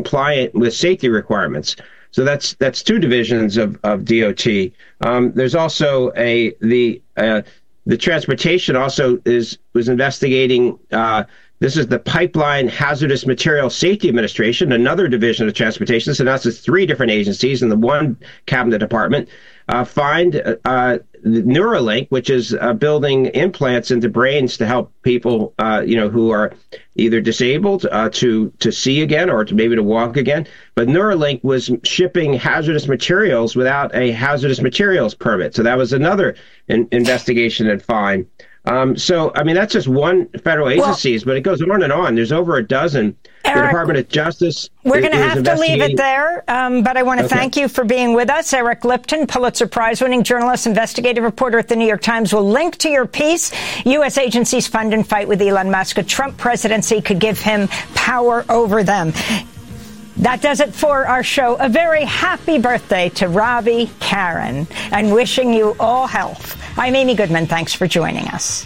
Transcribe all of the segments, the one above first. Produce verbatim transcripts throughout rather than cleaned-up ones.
compliant with safety requirements. So that's that's two divisions of, of D O T. Um, there's also a the uh, the transportation also is was investigating. Uh, this is the Pipeline Hazardous Materials Safety Administration, another division of transportation. So now it's three different agencies in the one cabinet department. Uh, find uh, Neuralink, which is uh, building implants into brains to help people, uh, you know, who are either disabled uh, to to see again or to maybe to walk again. But Neuralink was shipping hazardous materials without a hazardous materials permit, so that was another in- investigation and fine. Um, so, I mean, that's just one federal agencies, well, but it goes on and on. There's over a dozen. Eric, the Department of Justice. We're going to have to leave it there, um, but I want to okay. thank you for being with us. Eric Lipton, Pulitzer Prize-winning journalist, investigative reporter at the New York Times, will link to your piece. U S agencies fund and fight with Elon Musk. A Trump presidency could give him power over them. That does it for our show. A very happy birthday to Robbie Karen, and wishing you all health. I'm Amy Goodman. Thanks for joining us.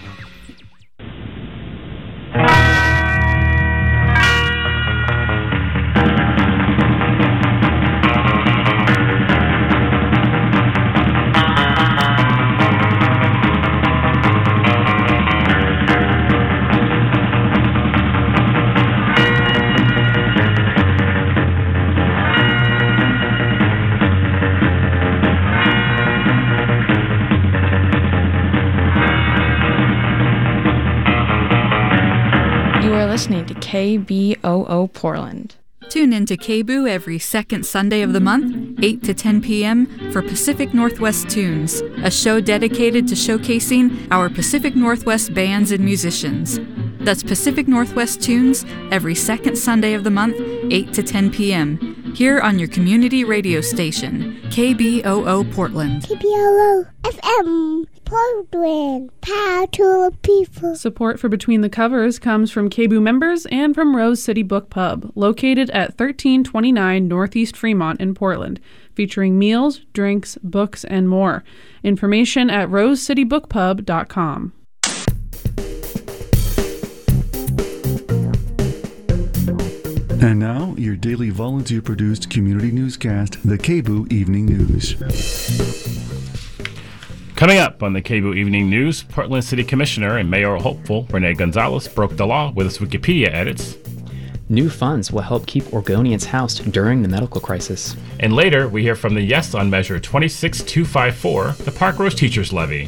Listening to K B O O Portland. Tune in to K B O O every second Sunday of the month, eight to ten p.m. for Pacific Northwest Tunes, a show dedicated to showcasing our Pacific Northwest bands and musicians. That's Pacific Northwest Tunes every second Sunday of the month, eight to ten p.m. here on your community radio station, K B O O Portland. K B O O F M Portland. Power to the people. Support for Between the Covers comes from K B O O members and from Rose City Book Pub, located at thirteen twenty-nine Northeast Fremont in Portland, featuring meals, drinks, books, and more. Information at rose city book pub dot com. And now, your daily volunteer-produced community newscast, the K B O O Evening News. Coming up on the K B O O Evening News, Portland City Commissioner and mayoral hopeful Rene Gonzalez broke the law with his Wikipedia edits. New funds will help keep Oregonians housed during the medical crisis. And later, we hear from the Yes on Measure twenty-six two fifty-four, the Park Rose Teachers Levy.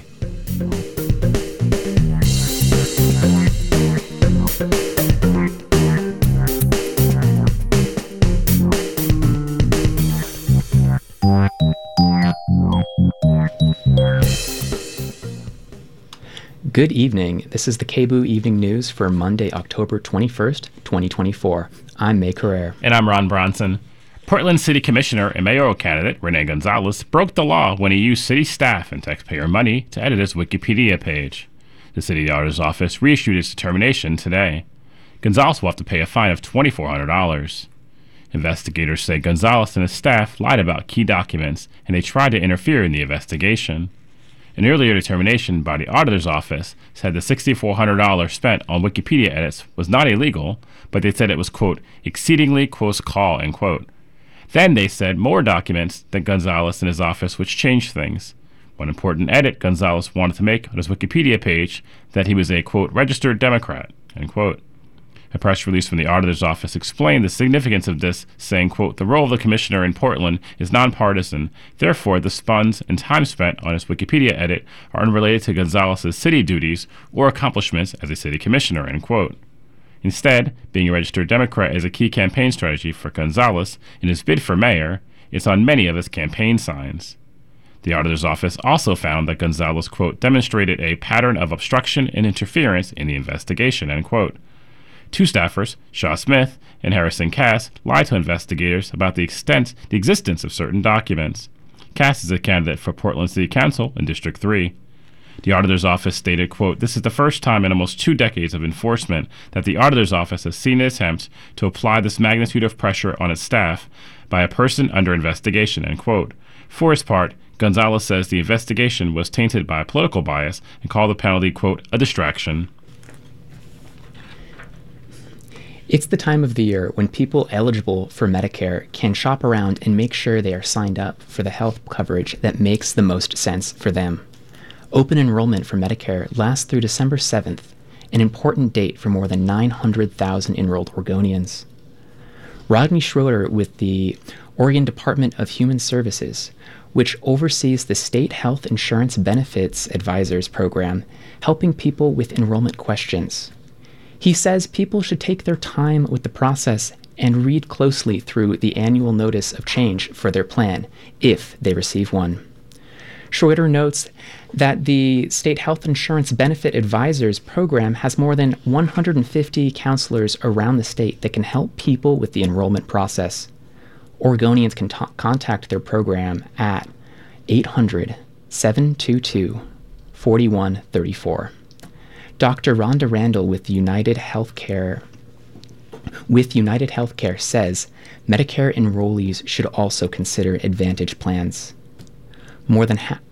Good evening. This is the K B O O Evening News for Monday, October twenty-first, twenty twenty-four. I'm May Carrere. And I'm Ron Bronson. Portland City Commissioner and mayoral candidate Rene Gonzalez broke the law when he used city staff and taxpayer money to edit his Wikipedia page. The city auditor's office reissued its determination today. Gonzalez will have to pay a fine of twenty-four hundred dollars. Investigators say Gonzalez and his staff lied about key documents, and they tried to interfere in the investigation. An earlier determination by the auditor's office said the six thousand four hundred dollars spent on Wikipedia edits was not illegal, but they said it was, quote, exceedingly close call, end quote. Then they said more documents than Gonzalez and his office, which changed things. One important edit Gonzalez wanted to make on his Wikipedia page, that he was a, quote, registered Democrat, end quote. A press release from the auditor's office explained the significance of this, saying, quote, the role of the commissioner in Portland is nonpartisan. Therefore, the funds and time spent on his Wikipedia edit are unrelated to Gonzalez's city duties or accomplishments as a city commissioner, end quote. Instead, being a registered Democrat is a key campaign strategy for Gonzalez in his bid for mayor. It's on many of his campaign signs. The auditor's office also found that Gonzalez, quote, demonstrated a pattern of obstruction and interference in the investigation, end quote. Two staffers, Shaw Smith and Harrison Cass, lied to investigators about the extent, the existence of certain documents. Cass is a candidate for Portland City Council in District three. The auditor's office stated, quote, this is the first time in almost two decades of enforcement that the auditor's office has seen an attempt to apply this magnitude of pressure on its staff by a person under investigation, end quote. For his part, Gonzalez says the investigation was tainted by a political bias and called the penalty, quote, a distraction. It's the time of the year when people eligible for Medicare can shop around and make sure they are signed up for the health coverage that makes the most sense for them. Open enrollment for Medicare lasts through December seventh, an important date for more than nine hundred thousand enrolled Oregonians. Rodney Schroeder with the Oregon Department of Human Services, which oversees the State Health Insurance Benefits Advisors Program, helping people with enrollment questions. He says people should take their time with the process and read closely through the annual notice of change for their plan, if they receive one. Schroeder notes that the State Health Insurance Benefit Advisors Program has more than one hundred fifty counselors around the state that can help people with the enrollment process. Oregonians can t- contact their program at eight hundred, seven two two, four one three four. Doctor Rhonda Randall with United Healthcare with United Healthcare says Medicare enrollees should also consider Advantage plans. More than half.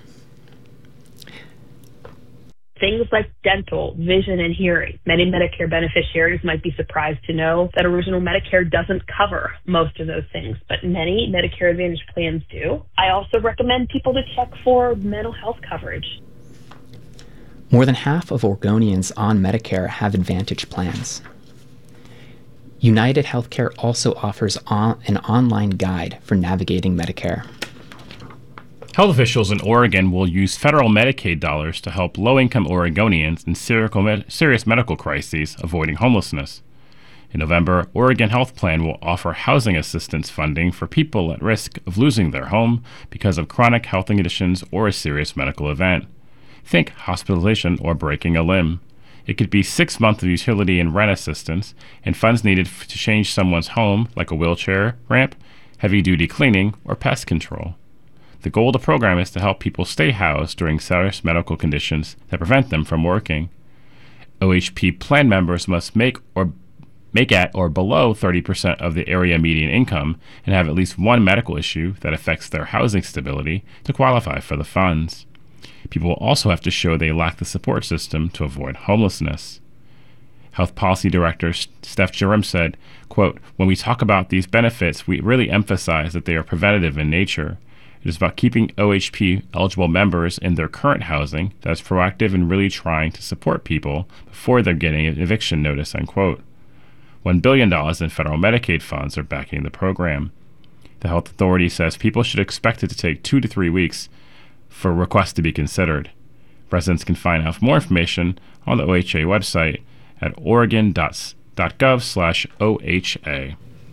Things like dental, vision, and hearing. Many Medicare beneficiaries might be surprised to know that original Medicare doesn't cover most of those things, but many Medicare Advantage plans do. I also recommend people to check for mental health coverage. More than half of Oregonians on Medicare have Advantage plans. United Healthcare also offers on, an online guide for navigating Medicare. Health officials in Oregon will use federal Medicaid dollars to help low-income Oregonians in serious medical crises avoiding homelessness. In November, Oregon Health Plan will offer housing assistance funding for people at risk of losing their home because of chronic health conditions or a serious medical event. Think hospitalization or breaking a limb. It could be six months of utility and rent assistance and funds needed f- to change someone's home, like a wheelchair ramp, heavy-duty cleaning, or pest control. The goal of the program is to help people stay housed during serious medical conditions that prevent them from working. O H P plan members must make or make at or below thirty percent of the area median income and have at least one medical issue that affects their housing stability to qualify for the funds. People will also have to show they lack the support system to avoid homelessness. Health Policy Director Steph Jerem said, quote, "When we talk about these benefits, we really emphasize that they are preventative in nature. It is about keeping O H P-eligible members in their current housing that is proactive and really trying to support people before they're getting an eviction notice," unquote. one billion dollars in federal Medicaid funds are backing the program. The health authority says people should expect it to take two to three weeks for requests to be considered. Residents can find out more information on the O H A website at oregon dot gov slash O H A.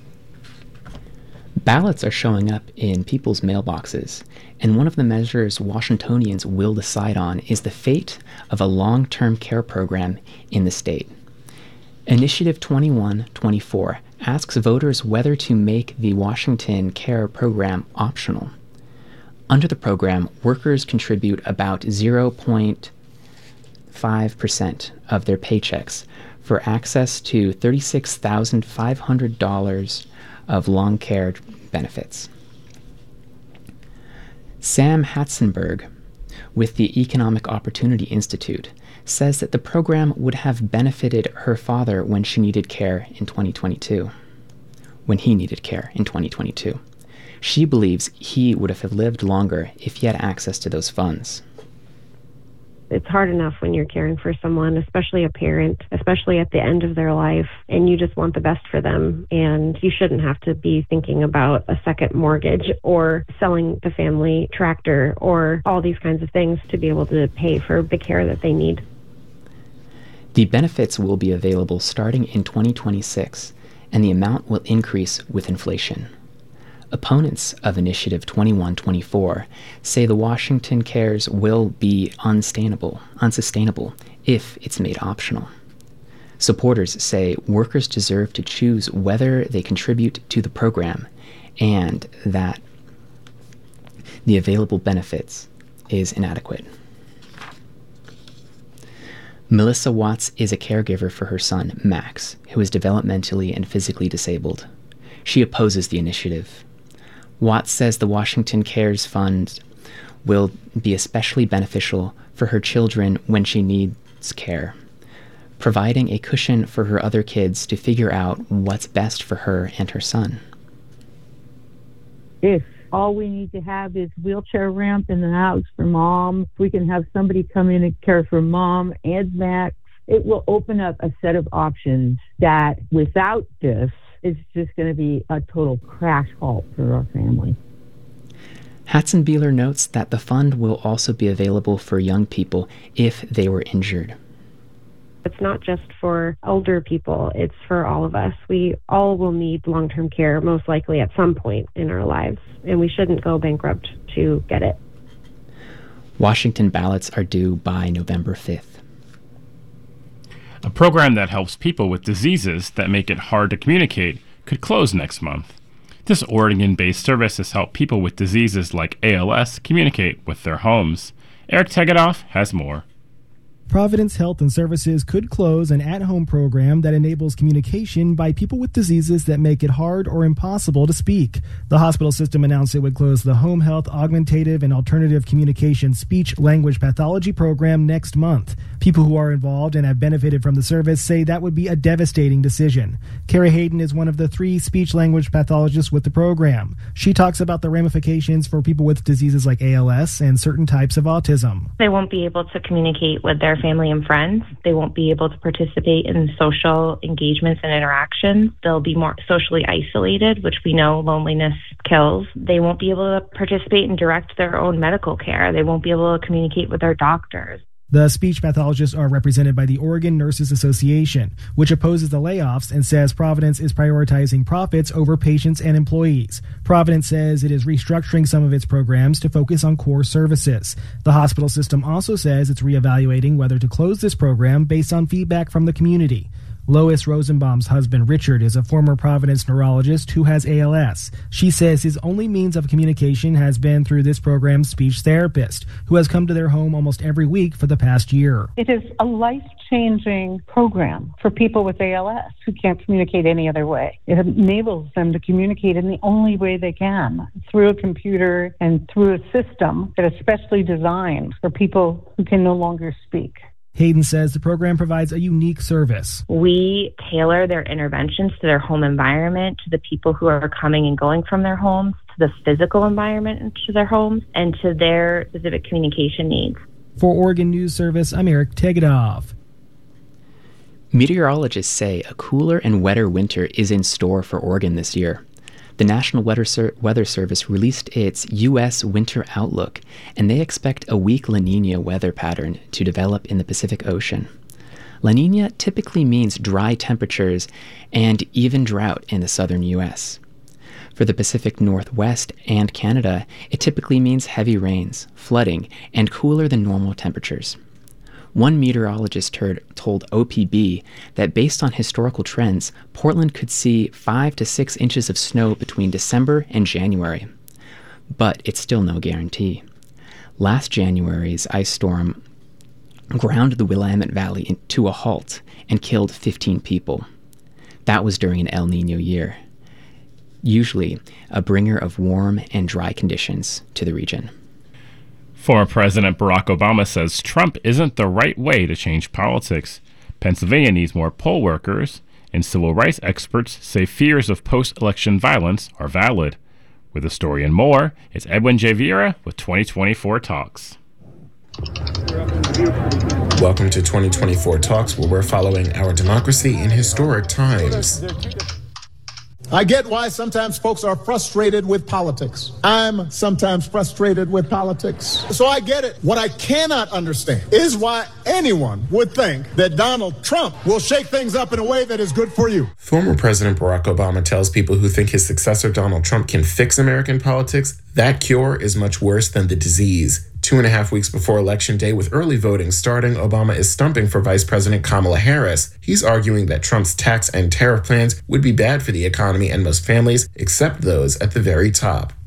Ballots are showing up in people's mailboxes, and one of the measures Washingtonians will decide on is the fate of a long-term care program in the state. Initiative twenty-one twenty-four asks voters whether to make the Washington Care program optional. Under the program, workers contribute about zero point five percent of their paychecks for access to thirty-six thousand five hundred dollars of long care benefits. Sam Hatzenberg with the Economic Opportunity Institute says that the program would have benefited her father when she needed care in twenty twenty-two. When he needed care in twenty twenty-two. She believes he would have lived longer if he had access to those funds. It's hard enough when you're caring for someone, especially a parent, especially at the end of their life, and you just want the best for them. And you shouldn't have to be thinking about a second mortgage or selling the family tractor or all these kinds of things to be able to pay for the care that they need. The benefits will be available starting in twenty twenty-six, and the amount will increase with inflation. Opponents of Initiative twenty-one twenty-four say the Washington Cares will be unsustainable, unsustainable if it's made optional. Supporters say workers deserve to choose whether they contribute to the program and that the available benefits is inadequate. Melissa Watts is a caregiver for her son, Max, who is developmentally and physically disabled. She opposes the initiative. Watts says the Washington Cares Fund will be especially beneficial for her children when she needs care. providing a cushion for her other kids to figure out what's best for her and her son. If all we need to have is wheelchair ramp in the house for mom, we can have somebody come in and care for mom and Max. It will open up a set of options that without this is just going to be a total crash halt for our family. Hatzenbeeler notes that the fund will also be available for young people if they were injured. It's not just for older people, it's for all of us. We all will need long-term care, most likely at some point in our lives, and we shouldn't go bankrupt to get it. Washington ballots are due by November fifth. A program that helps people with diseases that make it hard to communicate could close next month. This Oregon-based service has helped people with diseases like A L S communicate with their homes. Eric Tegedoff has more. Providence Health and Services could close an at-home program that enables communication by people with diseases that make it hard or impossible to speak. The hospital system announced it would close the Home Health Augmentative and Alternative Communication Speech-Language Pathology program next month. People who are involved and have benefited from the service say that would be a devastating decision. Carrie Hayden is one of the three speech-language pathologists with the program. She talks about the ramifications for people with diseases like A L S and certain types of autism. They won't be able to communicate with their family and friends. They won't be able to participate in social engagements and interactions. They'll be more socially isolated, which we know loneliness kills. They won't be able to participate and direct their own medical care. They won't be able to communicate with their doctors. The speech pathologists are represented by the Oregon Nurses Association, which opposes the layoffs and says Providence is prioritizing profits over patients and employees. Providence says it is restructuring some of its programs to focus on core services. The hospital system also says it's reevaluating whether to close this program based on feedback from the community. Lois Rosenbaum's husband, Richard, is a former Providence neurologist who has A L S. She says his only means of communication has been through this program's speech therapist, who has come to their home almost every week for the past year. It is a life-changing program for people with A L S who can't communicate any other way. It enables them to communicate in the only way they can, through a computer and through a system that is specially designed for people who can no longer speak. Hayden says the program provides a unique service. We tailor their interventions to their home environment, to the people who are coming and going from their homes, to the physical environment into their homes, and to their specific communication needs. For Oregon News Service, I'm Eric Tegedoff. Meteorologists say a cooler and wetter winter is in store for Oregon this year. The National Weather, Ser- Weather Service released its U S winter outlook, and they expect a weak La Nina weather pattern to develop in the Pacific Ocean. La Nina typically means dry temperatures and even drought in the southern U S. For the Pacific Northwest and Canada, it typically means heavy rains, flooding, and cooler than normal temperatures. One meteorologist heard, told O P B that based on historical trends, Portland could see five to six inches of snow between December and January. But it's still no guarantee. Last January's ice storm ground the Willamette Valley to a halt and killed fifteen people. That was during an El Niño year, usually a bringer of warm and dry conditions to the region. Former President Barack Obama says Trump isn't the right way to change politics. Pennsylvania needs more poll workers, and civil rights experts say fears of post-election violence are valid. With the story and more, it's Edwin J. Vieira with twenty twenty-four Talks. Welcome to twenty twenty-four Talks, where we're following our democracy in historic times. I get why sometimes folks are frustrated with politics. I'm sometimes frustrated with politics. So I get it. What I cannot understand is why anyone would think that Donald Trump will shake things up in a way that is good for you. Former President Barack Obama tells people who think his successor Donald Trump can fix American politics that cure is much worse than the disease. Two and a half weeks before Election Day, with early voting starting, Obama is stumping for Vice President Kamala Harris. He's arguing that Trump's tax and tariff plans would be bad for the economy and most families, except those at the very top.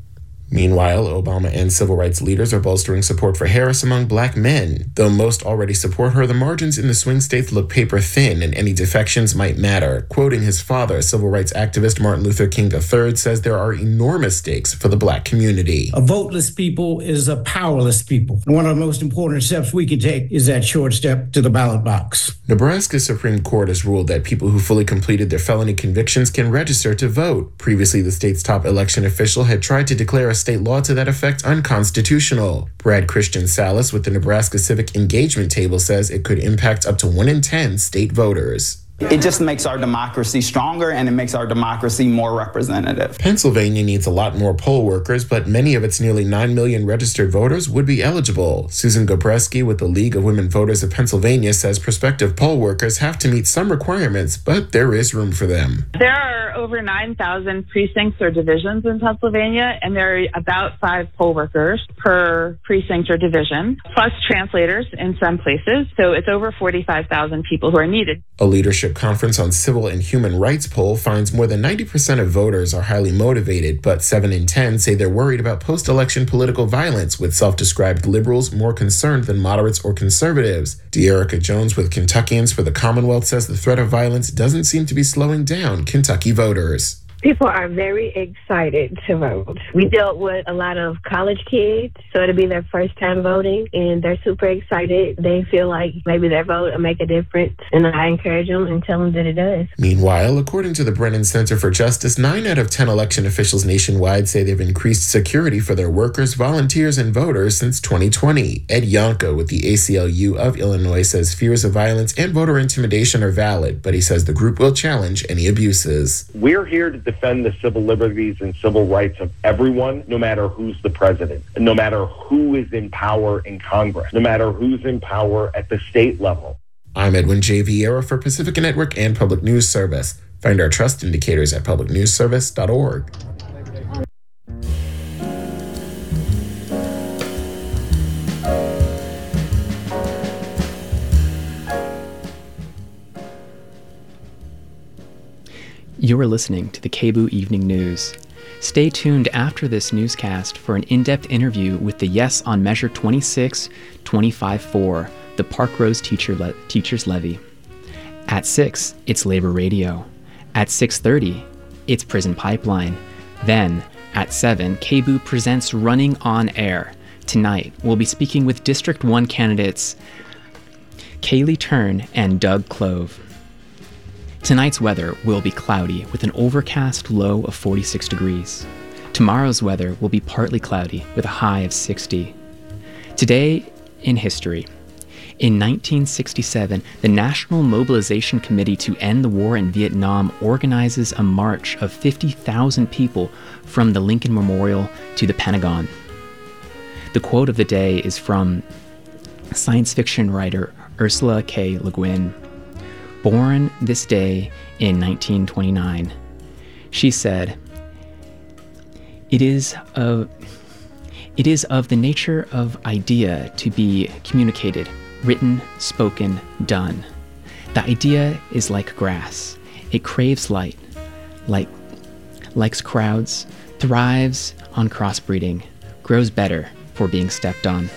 Meanwhile, Obama and civil rights leaders are bolstering support for Harris among black men. Though most already support her, the margins in the swing states look paper thin, and any defections might matter. Quoting his father, civil rights activist Martin Luther King the third says there are enormous stakes for the black community. A voteless people is a powerless people. One of the most important steps we can take is that short step to the ballot box. Nebraska Supreme Court has ruled that people who fully completed their felony convictions can register to vote. Previously, the state's top election official had tried to declare a state law to that effect unconstitutional. Brad Christian Salas with the Nebraska Civic Engagement Table says it could impact up to one in ten state voters. It just makes our democracy stronger, and it makes our democracy more representative. Pennsylvania needs a lot more poll workers, but many of its nearly nine million registered voters would be eligible. Susan Gobreski with the League of Women Voters of Pennsylvania says prospective poll workers have to meet some requirements, but there is room for them. There are over nine thousand precincts or divisions in Pennsylvania, and there are about five poll workers per precinct or division, plus translators in some places. So it's over forty-five thousand people who are needed. A leadership Conference on Civil and Human Rights poll finds more than ninety percent of voters are highly motivated, but seven in ten say they're worried about post-election political violence, with self-described liberals more concerned than moderates or conservatives. De'Erica Jones with Kentuckians for the Commonwealth says the threat of violence doesn't seem to be slowing down Kentucky voters. People are very excited to vote. We dealt with a lot of college kids, so it'll be their first time voting, and they're super excited. They feel like maybe their vote will make a difference, and I encourage them and tell them that it does. Meanwhile, according to the Brennan Center for Justice, nine out of ten election officials nationwide say they've increased security for their workers, volunteers, and voters since twenty twenty. Ed Yonka with the A C L U of Illinois says fears of violence and voter intimidation are valid, but he says the group will challenge any abuses. We're here to defend the civil liberties and civil rights of everyone, no matter who's the president, no matter who is in power in Congress, no matter who's in power at the state level. I'm Edwin J. Vieira for Pacifica Network and Public News Service. Find our trust indicators at public news service dot org. You are listening to the K B O O Evening News. Stay tuned after this newscast for an in-depth interview with the Yes on Measure twenty-six twenty-five four, the Park Rose Teacher Le- Teachers Levy. At six, it's Labor Radio. At six thirty, it's Prison Pipeline. Then, at seven, K B O O presents Running on Air. Tonight, we'll be speaking with District one candidates Kaylee Turn and Doug Clove. Tonight's weather will be cloudy with an overcast low of forty-six degrees. Tomorrow's weather will be partly cloudy with a high of sixty. Today in history. In nineteen sixty-seven, the National Mobilization Committee to End the War in Vietnam organizes a march of fifty thousand people from the Lincoln Memorial to the Pentagon. The quote of the day is from science fiction writer Ursula K. Le Guin. Born this day in nineteen twenty-nine, she said, It is of, it is of the nature of idea to be communicated, written, spoken, done. The idea is like grass. It craves light, like, likes crowds, thrives on crossbreeding, grows better for being stepped on.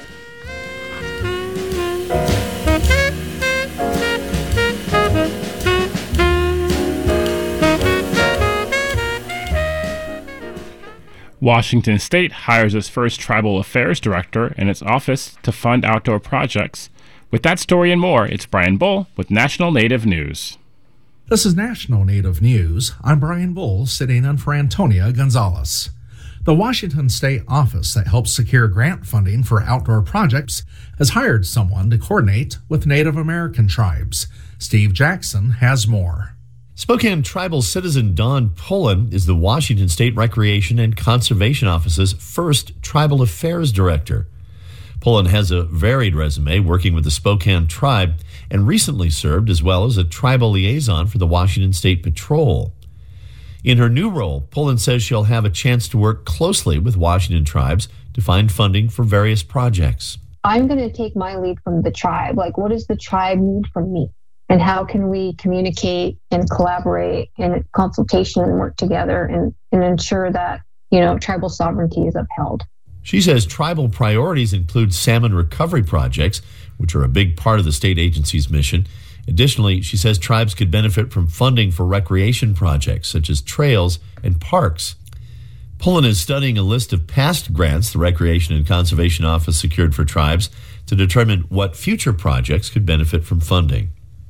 Washington State hires its first Tribal Affairs Director in its office to fund outdoor projects. With that story and more, it's Brian Bull with National Native News. This is National Native News. I'm Brian Bull, sitting in for Antonia Gonzalez. The Washington State office that helps secure grant funding for outdoor projects has hired someone to coordinate with Native American tribes. Steve Jackson has more. Spokane Tribal citizen Don Pullen is the Washington State Recreation and Conservation Office's first Tribal Affairs Director. Pullen has a varied resume working with the Spokane Tribe and recently served as well as a tribal liaison for the Washington State Patrol. In her new role, Pullen says she'll have a chance to work closely with Washington tribes to find funding for various projects. I'm going to take my lead from the tribe. Like, what does the tribe need from me? And how can we communicate and collaborate in consultation and work together and, and ensure that you know, tribal sovereignty is upheld. She says tribal priorities include salmon recovery projects, which are a big part of the state agency's mission. Additionally, she says tribes could benefit from funding for recreation projects such as trails and parks. Pullen is studying a list of past grants the Recreation and Conservation Office secured for tribes to determine what future projects could benefit from funding.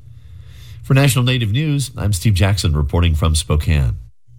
For National Native News, I'm Steve Jackson reporting from Spokane.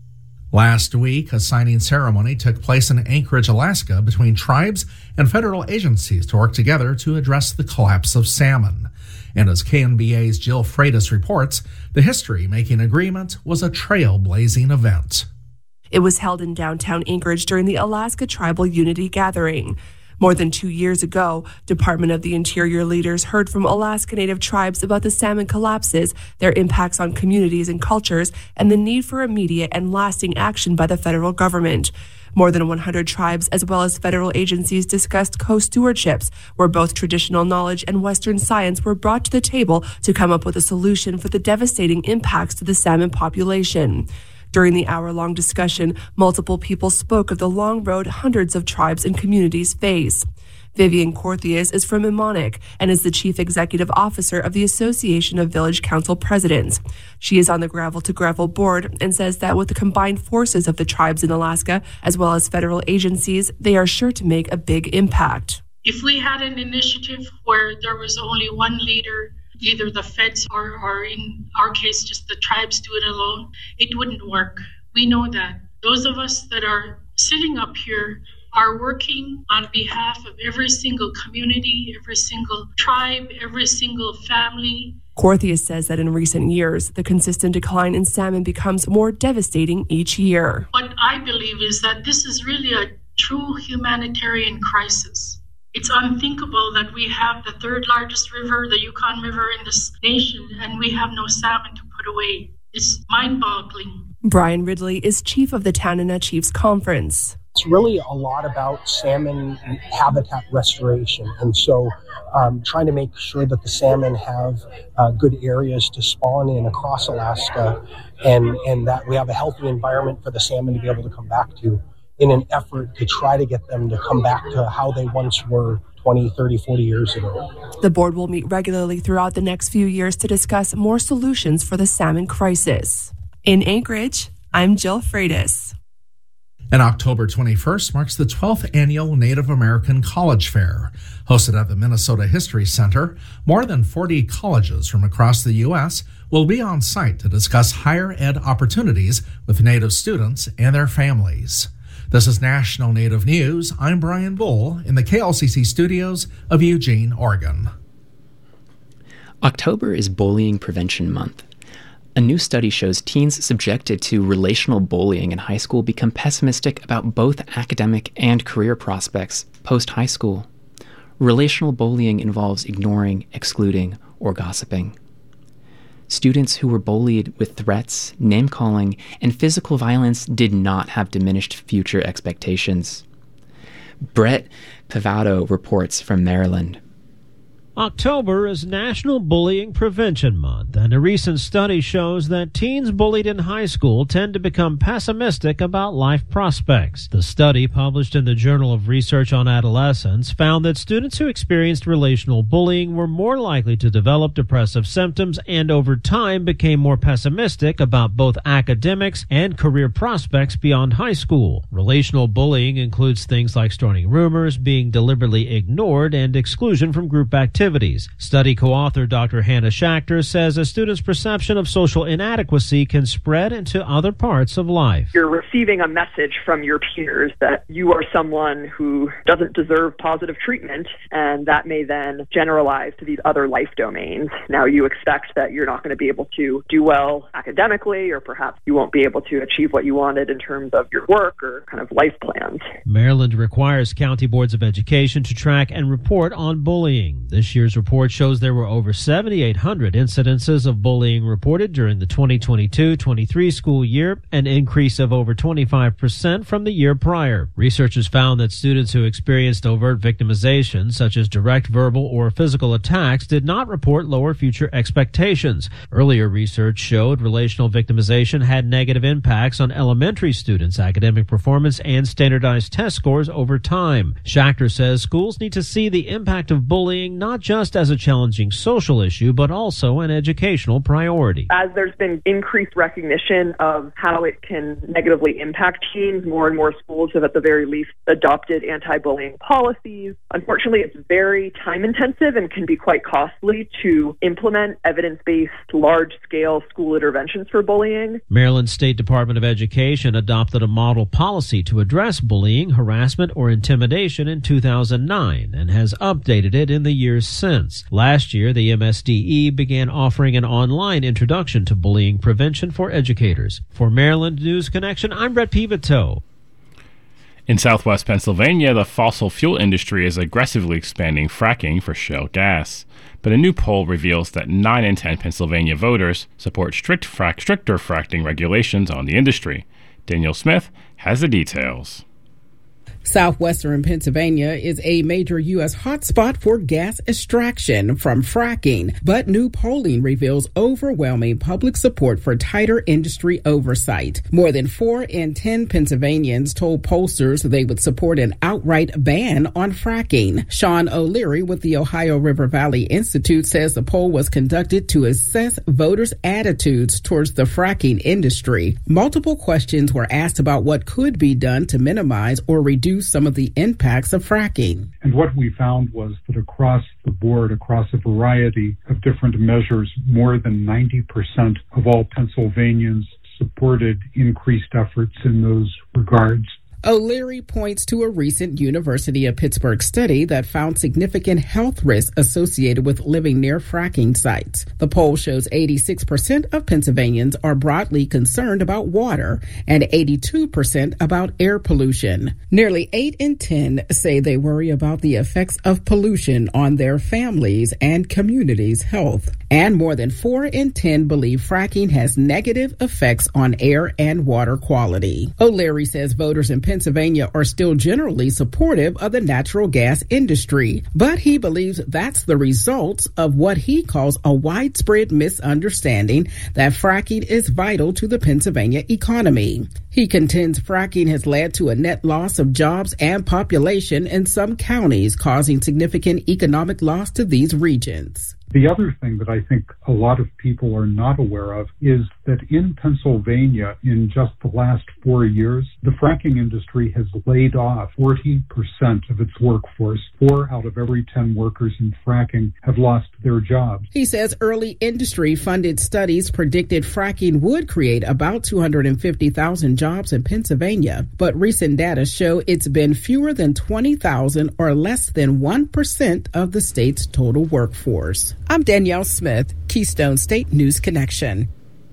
Last week, a signing ceremony took place in Anchorage, Alaska, between tribes and federal agencies to work together to address the collapse of salmon. And as K N B A's Jill Freitas reports, the history-making agreement was a trailblazing event. It was held in downtown Anchorage during the Alaska Tribal Unity Gathering. More than two years ago, Department of the Interior leaders heard from Alaska Native tribes about the salmon collapses, their impacts on communities and cultures, and the need for immediate and lasting action by the federal government. More than one hundred tribes as well as federal agencies discussed co-stewardships, where both traditional knowledge and Western science were brought to the table to come up with a solution for the devastating impacts to the salmon population. During the hour-long discussion, multiple people spoke of the long road hundreds of tribes and communities face. Vivian Corthias is from Mnemonic and is the chief executive officer of the Association of Village Council Presidents. She is on the Gravel to Gravel board and says that with the combined forces of the tribes in Alaska, as well as federal agencies, they are sure to make a big impact. If we had an initiative where there was only one leader, either the feds or, or in our case, just the tribes do it alone, it wouldn't work. We know that. Those of us that are sitting up here are working on behalf of every single community, every single tribe, every single family. Corthias says that in recent years, the consistent decline in salmon becomes more devastating each year. What I believe is that this is really a true humanitarian crisis. It's unthinkable that we have the third largest river, the Yukon River, in this nation, and we have no salmon to put away. It's mind-boggling. Brian Ridley is chief of the Tanana Chiefs Conference. It's really a lot about salmon habitat restoration. And so um, trying to make sure that the salmon have uh, good areas to spawn in across Alaska and, and that we have a healthy environment for the salmon to be able to come back to, in an effort to try to get them to come back to how they once were twenty, thirty, forty years ago. The board will meet regularly throughout the next few years to discuss more solutions for the salmon crisis. In Anchorage, I'm Jill Freitas. And October twenty-first marks the twelfth annual Native American College Fair. Hosted at the Minnesota History Center, more than forty colleges from across the U S will be on site to discuss higher ed opportunities with Native students and their families. This is National Native News. I'm Brian Bull in the K L C C studios of Eugene, Oregon. October is Bullying Prevention Month. A new study shows teens subjected to relational bullying in high school become pessimistic about both academic and career prospects post-high school. Relational bullying involves ignoring, excluding, or gossiping. Students who were bullied with threats, name-calling, and physical violence did not have diminished future expectations. Brett Pivado reports from Maryland. October is National Bullying Prevention Month, and a recent study shows that teens bullied in high school tend to become pessimistic about life prospects. The study, published in the Journal of Research on Adolescence, found that students who experienced relational bullying were more likely to develop depressive symptoms and over time became more pessimistic about both academics and career prospects beyond high school. Relational bullying includes things like starting rumors, being deliberately ignored, and exclusion from group activities. Activities. Study co-author Doctor Hannah Schachter says a student's perception of social inadequacy can spread into other parts of life. You're receiving a message from your peers that you are someone who doesn't deserve positive treatment, and that may then generalize to these other life domains. Now you expect that you're not going to be able to do well academically, or perhaps you won't be able to achieve what you wanted in terms of your work or kind of life plans. Maryland requires county boards of education to track and report on bullying. This This year's report shows there were over seven thousand eight hundred incidences of bullying reported during the twenty twenty-two twenty-three school year, an increase of over twenty-five percent from the year prior. Researchers found that students who experienced overt victimization, such as direct verbal or physical attacks, did not report lower future expectations. Earlier research showed relational victimization had negative impacts on elementary students' academic performance and standardized test scores over time. Schachter says schools need to see the impact of bullying not just as a challenging social issue, but also an educational priority. As there's been increased recognition of how it can negatively impact teens, more and more schools have at the very least adopted anti-bullying policies. Unfortunately, it's very time-intensive and can be quite costly to implement evidence-based, large-scale school interventions for bullying. Maryland State Department of Education adopted a model policy to address bullying, harassment, or intimidation in two thousand nine and has updated it in the years since. Last year, the M S D E began offering an online introduction to bullying prevention for educators. For Maryland News Connection, I'm Brett Pivito. In southwest Pennsylvania, the fossil fuel industry is aggressively expanding fracking for shale gas. But a new poll reveals that nine in ten Pennsylvania voters support strict frac- stricter fracking regulations on the industry. Daniel Smith has the details. Southwestern Pennsylvania is a major U S hotspot for gas extraction from fracking, but new polling reveals overwhelming public support for tighter industry oversight. More than four in ten Pennsylvanians told pollsters they would support an outright ban on fracking. Sean O'Leary with the Ohio River Valley Institute says the poll was conducted to assess voters' attitudes towards the fracking industry. Multiple questions were asked about what could be done to minimize or reduce some of the impacts of fracking. And what we found was that across the board, across a variety of different measures, more than ninety percent of all Pennsylvanians supported increased efforts in those regards. O'Leary points to a recent University of Pittsburgh study that found significant health risks associated with living near fracking sites. The poll shows eighty-six percent of Pennsylvanians are broadly concerned about water and eighty-two percent about air pollution. Nearly eight in ten say they worry about the effects of pollution on their families and communities' health. And more than four in ten believe fracking has negative effects on air and water quality. O'Leary says voters in Pennsylvania are still generally supportive of the natural gas industry, but he believes that's the result of what he calls a widespread misunderstanding that fracking is vital to the Pennsylvania economy. He contends fracking has led to a net loss of jobs and population in some counties, causing significant economic loss to these regions. The other thing that I think a lot of people are not aware of is that in Pennsylvania, in just the last four years, the fracking industry has laid off forty percent of its workforce. Four out of every ten workers in fracking have lost their jobs. He says early industry-funded studies predicted fracking would create about two hundred fifty thousand jobs in Pennsylvania, but recent data show it's been fewer than twenty thousand or less than one percent of the state's total workforce. I'm Danielle Smith, Keystone State News Connection.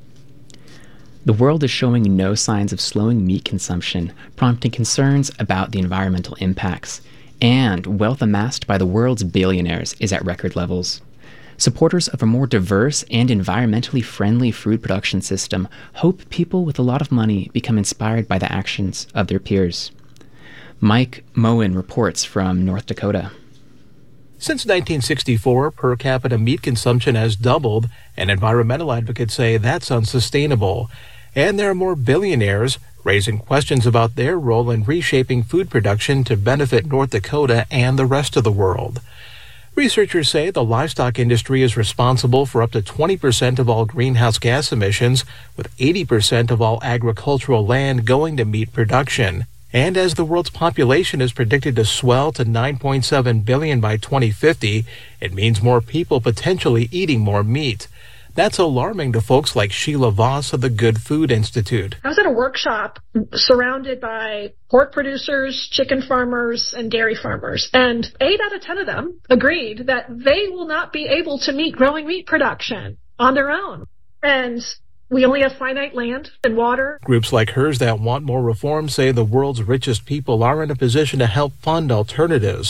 The world is showing no signs of slowing meat consumption, prompting concerns about the environmental impacts. And wealth amassed by the world's billionaires is at record levels. Supporters of a more diverse and environmentally friendly food production system hope people with a lot of money become inspired by the actions of their peers. Mike Moen reports from North Dakota. Since nineteen sixty-four, per capita meat consumption has doubled, and environmental advocates say that's unsustainable. And there are more billionaires raising questions about their role in reshaping food production to benefit North Dakota and the rest of the world. Researchers say the livestock industry is responsible for up to twenty percent of all greenhouse gas emissions, with eighty percent of all agricultural land going to meat production. And as the world's population is predicted to swell to nine point seven billion by twenty fifty, it means more people potentially eating more meat. That's alarming to folks like Sheila Voss of the Good Food Institute. I was at a workshop surrounded by pork producers, chicken farmers, and dairy farmers, and eight out of ten of them agreed that they will not be able to meet growing meat production on their own. And we only have finite land and water. Groups like hers that want more reform say the world's richest people are in a position to help fund alternatives.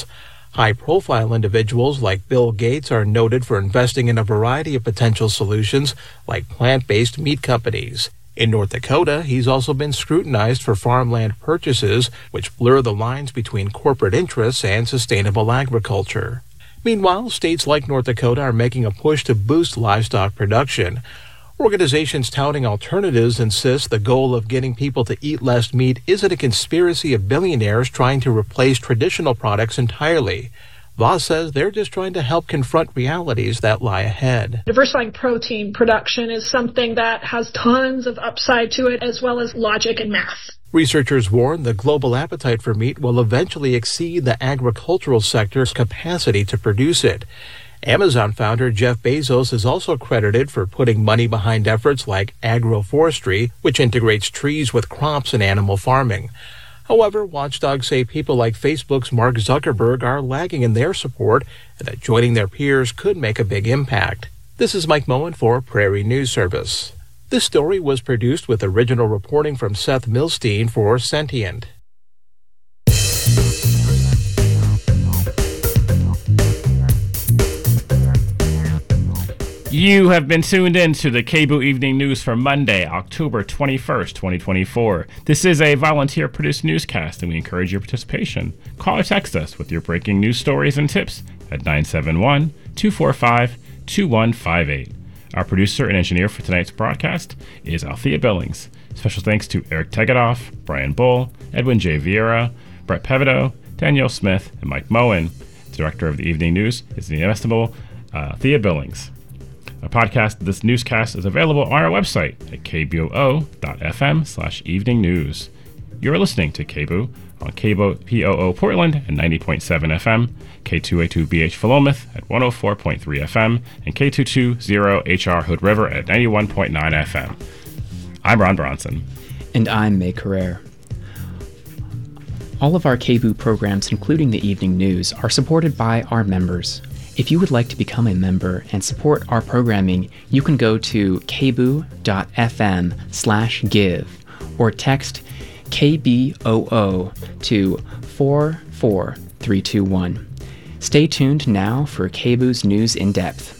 High-profile individuals like Bill Gates are noted for investing in a variety of potential solutions like plant-based meat companies. In North Dakota, he's also been scrutinized for farmland purchases, which blur the lines between corporate interests and sustainable agriculture. Meanwhile, states like North Dakota are making a push to boost livestock production. Organizations touting alternatives insist the goal of getting people to eat less meat isn't a conspiracy of billionaires trying to replace traditional products entirely. Voss says they're just trying to help confront realities that lie ahead. Diversifying protein production is something that has tons of upside to it, as well as logic and math. Researchers warn the global appetite for meat will eventually exceed the agricultural sector's capacity to produce it. Amazon founder Jeff Bezos is also credited for putting money behind efforts like agroforestry, which integrates trees with crops and animal farming. However, watchdogs say people like Facebook's Mark Zuckerberg are lagging in their support and that joining their peers could make a big impact. This is Mike Moen for Prairie News Service. This story was produced with original reporting from Seth Milstein for Sentient. You have been tuned in to the K B O O Evening News for Monday, October twenty-first, twenty twenty-four. This is a volunteer-produced newscast, and we encourage your participation. Call or text us with your breaking news stories and tips at nine seven one, two four five, two one five eight. Our producer and engineer for tonight's broadcast is Althea Billings. Special thanks to Eric Tegedoff, Brian Bull, Edwin J. Vieira, Brett Pevido, Danielle Smith, and Mike Moen. The director of the Evening News is the inestimable uh, Althea Billings. A podcast of this newscast is available on our website at k b o o dot f m slash evening news. You're listening to K B O O on K B O O Portland at ninety point seven F M, K two eighty-two B H Philomath at one oh four point three F M, and K two twenty H R Hood River at ninety-one point nine F M. I'm Ron Bronson. And I'm May Carrere. All of our K B O O programs, including the Evening News, are supported by our members. If you would like to become a member and support our programming, you can go to k b o o dot f m slash give or text K B O O to four four three two one. Stay tuned now for K B O O's News in Depth.